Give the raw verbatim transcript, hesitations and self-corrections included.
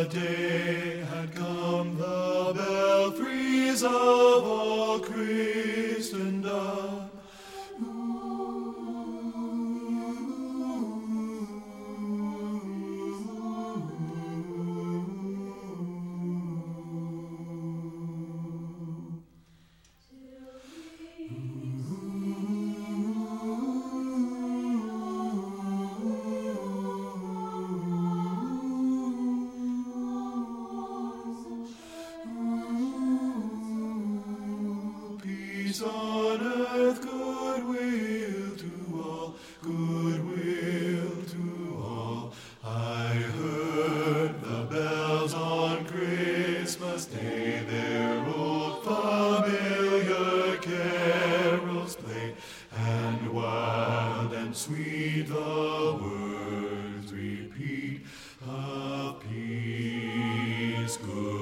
day had come, the belfries of all Christendom. Peace on earth, goodwill to all, goodwill to all. I heard the bells on Christmas Day, their old familiar carols play, and wild and sweet the words repeat of peace, good.